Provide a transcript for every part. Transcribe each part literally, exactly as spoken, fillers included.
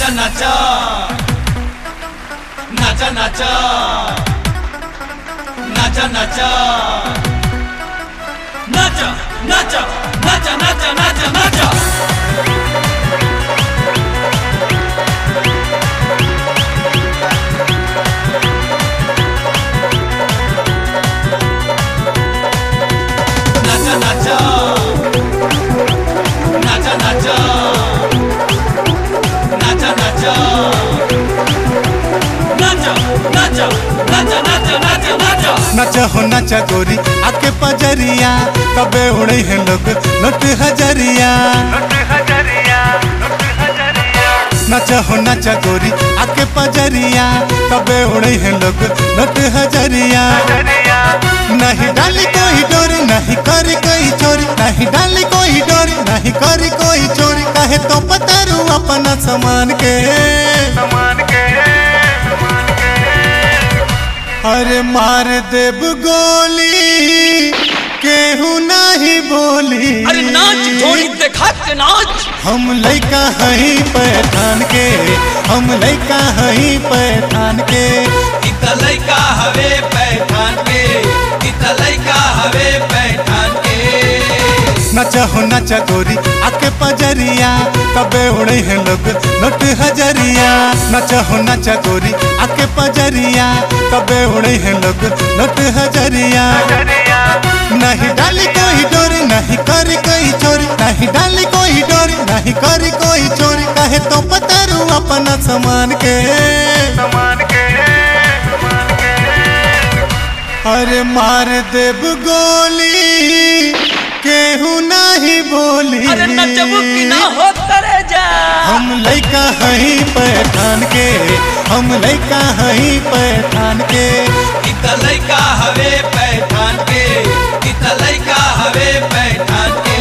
nacha nacha nacha nacha nacha nacha nacha nacha nacha nacha nacha nacha नाचा हो नाचा गोरी आके पजरिया कबे उड़े हैं लोग लुट हजरिया नाचा हो नाचा गोरी आके पजरिया कबे उड़े हैं लोग लुट हजरिया नहीं डाली कोई डोरी नहीं करी कोई चोरी नहीं डाली कोई डोरी नहीं करी कोई चोरी कहे तो पतारू अपना सामान के सामान के अरे मार देव गोली केहू नहीं बोली। अरे नाच जोड़ी देखा के नाच हम लइका हई पहचान के हम लइका हई पहचान के इतना लइका हवे पहचान के इतना लइका हवे पहचान के नचा हो नचा गोरी आके पजरिया कबे उड़े हैं लोग लुट हजरिया नचा हो नचा गोरी आके पजरिया कबे उड़े हैं लोग लुट हजरिया नहीं डाली कोई डोरी नहीं करी कोई चोरी नहीं डाली कोई डोरी नहीं करी कोई चोरी कहे तो पतारू अपना सामान के सामान के अरे मार देव गोली केहू नहीं बोली। अरे नचबू की ना हो तरे जा हम लइका हई पहचान के हम लइका हई पहचान के इतना लइका हवे पहचान के इतना लइका हवे पहचान के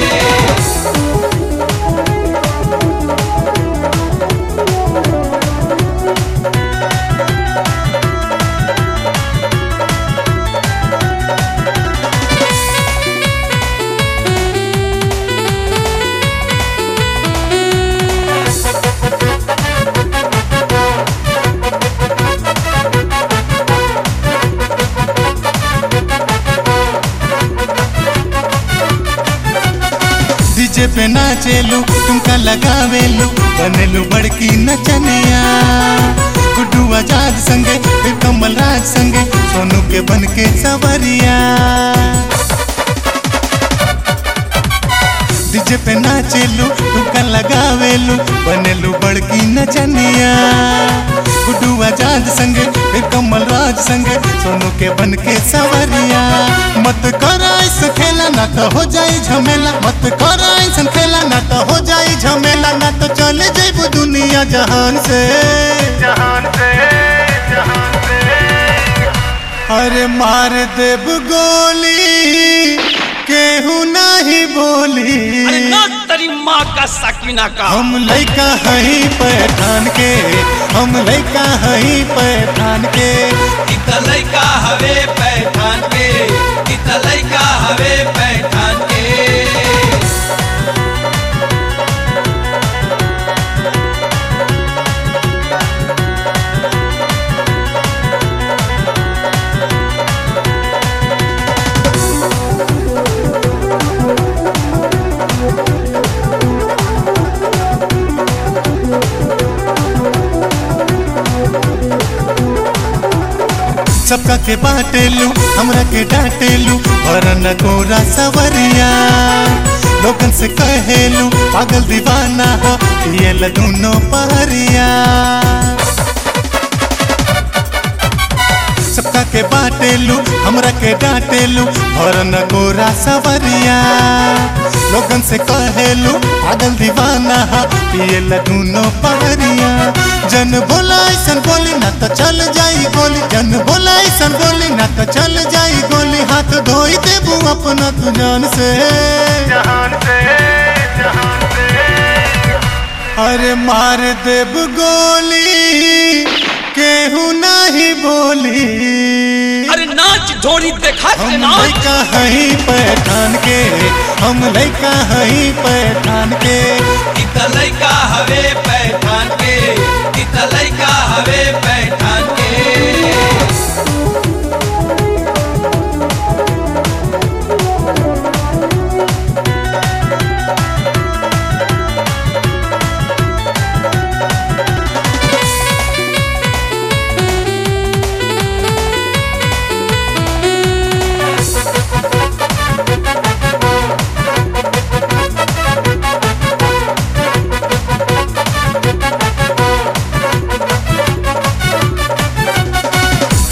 डीजे पे नाचेलू तुमका लगावेलू बनेलू बड़की नचनिया गुड्डू आजाद संगे फिर कमल राज संगे सोनू के बन के सवरिया डीजे पे नाचेलू तुमका लगावेलू बनेलू बड़की नचनिया गुड्डू आजाद संगे फिर कमल राज संगे सोनू के बन के सवरिया मत करा ऐसा खेला ना तो हो जाए झमेला मत करा ऐसा खेला ना तो हो जाए झमेला ना तो चले जेबू दुनिया जहान से जहान से जहान से अरे मार देव गोली केहू नहीं बोली। अरे ना तेरी माँ का सकीना का हम लइका हई पहचान के हम लइका हई पहचान के इतना लइका हवे पहचान के इतना लइका हवे पहचान के सबका के बाटेलू हमरा के डांटेलू भरन गोरा सवरिया लोगन से कहेलू पागल दीवाना हो ये लदुनो पहरिया सबका के बाटेलू हमरा के डांटेलू भरन गोरा सवरिया लोगन से कहेलू पागल दीवाना हो ये लदुनो पहरिया जन बोला ऐसन बोली ना तो चल जाई गोली जन बोला ऐसन बोली ना तो चल जाई गोली हाथ धोई देबू अपना तू जान से जहान से जहान से अरे मार देव गोली केहू नहीं बोली। अरे नाच जोड़ी देखा के हम नाच लइका हई पहचान के हम लइका हई पहचान के इतना लइका हवे पहचान के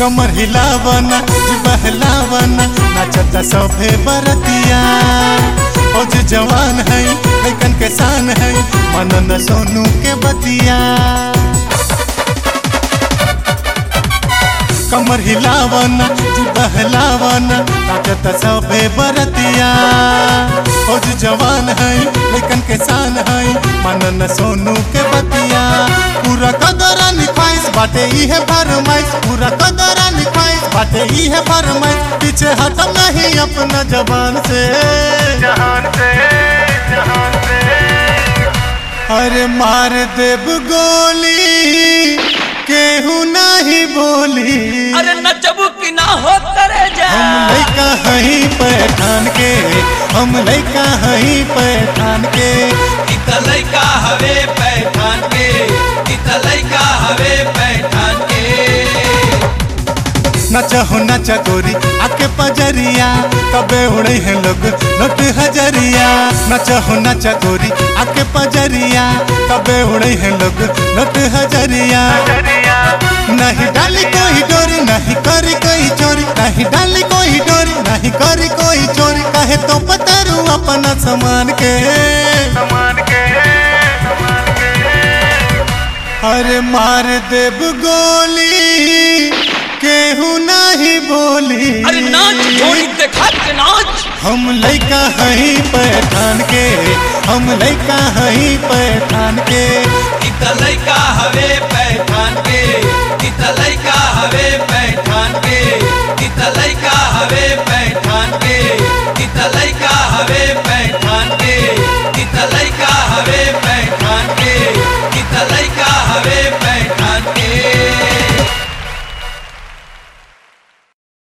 कमर हिलावना जी बहलावना नाचता सभे बरतिया फौज जवान है लेकिन के शान है मनन सोनू के बतिया कमर हिलावना जी बहलावना नाचता सभे बरतिया फौज जवान है लेकिन के शान है मनन सोनू के बतिया पूरा कदरानी ख्वाहिश बाटे ही है फरमाइश पूरा कदरानी ख्वाहिश बाटे ही है फरमाइश पीछे हटम नहीं अपना जबान से जहान से जहान से अरे मार देव गोली केहू नहीं बोली अरे नचबू की ना हो करे जा हम लइका हई पठान के हम लइका हई पठान के इत लइका हवे पैठान के इत लइका हवे पैठान के नचा हो नचा गोरी आके पजरिया कबे उड़े हैं लोग नोट हजरिया नचा हो नचा गोरी आके पजरिया कबे उड़े हैं लोग नोट हजरिया नहीं डाली कोई डोरी नहीं करी कोई चोरी नहीं डाली कोई डोरी नहीं करी कोई चोरी कहे तो पतरू अपना सामान के सामान के अरे मार देव गोली केहू नहीं बोली अरे नाच जोड़ी देखा के नाच हम लइका हई पठान के हम लइका हई पठान के इत लइका हवे पैठान